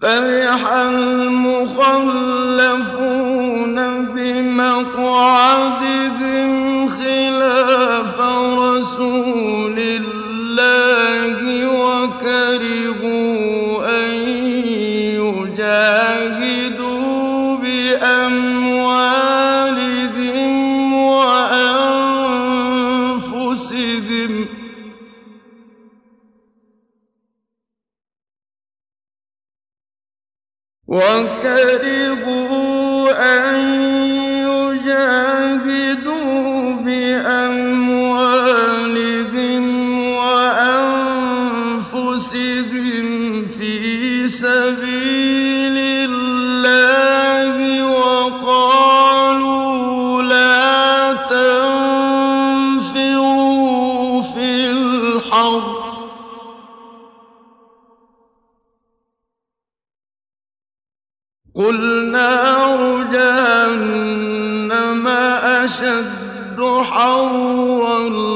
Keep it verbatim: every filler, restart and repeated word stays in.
فَرِحَ الْمُخَلَّفُونَ بِمَقْعَدِهِمْ خِلَافَ رَسُولِ اللَّهِ وَكَرِهُوا أَن يُجَاهِدُوا بِأَمْوَالِهِمْ وَأَنفُسِهِمْ وَكَرِهُوا أَن يُجَاهِدُوا بِأَمْوَالِهِمْ وَأَنفُسِهِمْ فِي سَبِيلِ اللَّهِ وَقَالُوا لَا تَنفِرُوا فِي الْحَرِّ قُلْ نَارُ جَهَنَّمَ أَشَدُّ حَرًّا